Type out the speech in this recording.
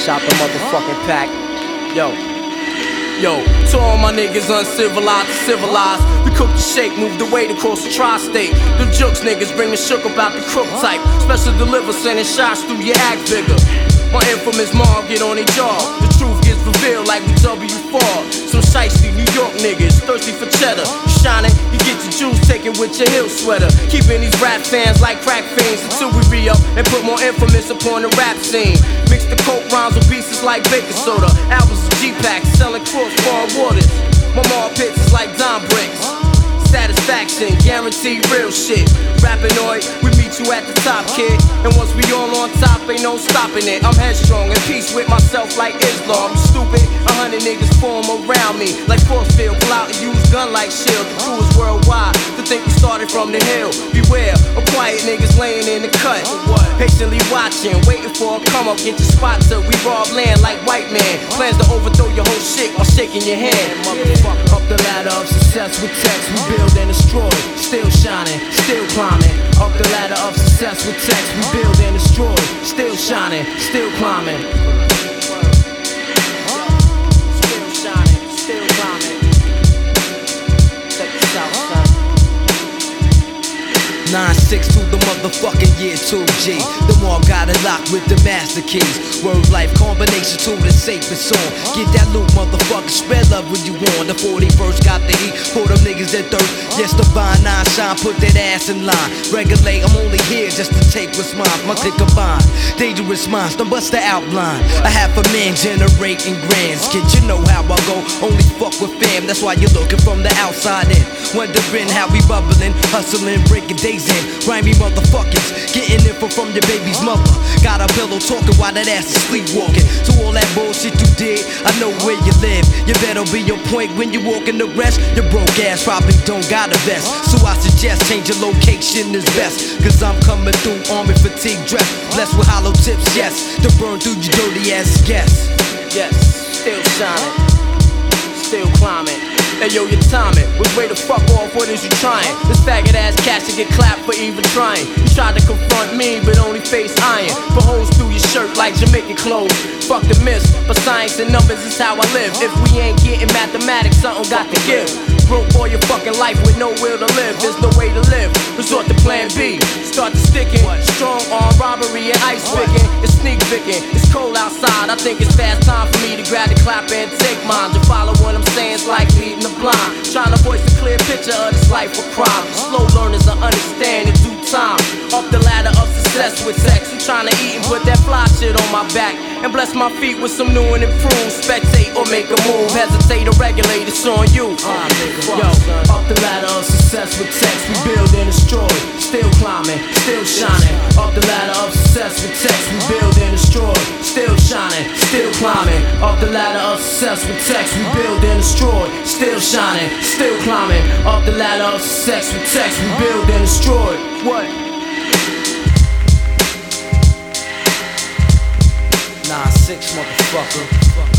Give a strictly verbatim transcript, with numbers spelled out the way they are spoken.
fresh out the motherfucking pack. Yo. Yo, to all my niggas uncivilized to civilized. We cook the shake, move the weight across the tri-state. Them jokes niggas bring the shook about the crook type. Special deliver, sending shots through your act figure. My infamous mom get on their jaw. The truth gets revealed like we W four. Some shiesty New York niggas, thirsty for cheddar. You shining, you get your juice taken with your heel sweater. Keeping these rap fans like crack fiends until we re-up and put more infamous upon the rap scene. Mix the coke rhymes with pieces like baking soda. Albums of G-Packs selling cross-bar waters. My mom pits is like Don Bricks. Satisfaction, guaranteed real shit. Rappinoid, we meet you at the top, kid. And once we all on top, ain't no stopping it. I'm headstrong, in peace with myself like Islam. You stupid, a hundred niggas form around me like force field, pull out and use gun like shield. The crew is worldwide, to think we started from the hill. Beware of quiet niggas laying in the cut. Patiently watching, waiting for a come up, get your spot till we rob land like white man. Plans to overthrow your whole shit while shaking your hand. Motherfucker, up the ladder of success with text, we build and destroy, still shining, still climbing. Up the ladder of success with text, we build and destroy, still shining, still climbing. Still shining, still climbing. Check this out, son. nine six to the motherfucking year two G. The mob got it locked with the master keys. Word life combination to the safest song. Get that loot, motherfucker, spread love when you want. The forty-first got the heat for them niggas that thirst. Yes, the Divine Nine shine, put that ass in line. Regulate, I'm only here just to take what's mine. My click combined, dangerous minds, don't bust the outline. I have a man generating grands. Kid, you know how I go, only fuck with fam. That's why you're looking from the outside in. Wondering how we bubbling, hustling, breaking days in. Grimy motherfuckers, getting info from your baby's mother. Got a pillow talking while that ass is sleepwalking. So all that bullshit you did, I know where you live. You better be on point when you walk in the rest. Your broke ass probably don't got a vest. So I suggest change your location is best. Cause I'm coming through army fatigue dress. Blessed with hollow tips, yes. To burn through your dirty ass guess. Yes, still shining, still climbing. Hey yo, your timing was way to fuck off, what is you trying? This faggot ass cat should get clapped for even trying. You tried to confront me, but only face iron. Put holes through your shirt like Jamaican clothes. Fuck the myths, but science and numbers is how I live. If we ain't getting mathematics, something got to give. Broke all your fucking life with no will to live. There's no way to live, resort to plan B. Start to sticking, strong arm robbery and ice picking. It's sneak picking, it's cold outside. I think it's fast time for me to grab the clap and take mine. To follow what I'm saying is like leading the blind. Trying to voice a clear picture of this life of crime. Slow learners will understand in due time. Up the ladder of success with sex. I'm trying to eat and put that fly shit on my back. And bless my feet with some new and improved. Spectate or make a move. Hesitate or regulate, it's on you. uh, Yo, up the ladder of success with text. We build and destroy, still climbing, still shining. Up the ladder of success with text. We build and destroy, still shining, still climbing. Up the ladder of success with text. We build and destroy, still shining, still climbing. Up the ladder of success with text. We build and destroy. What? nine six, motherfucker.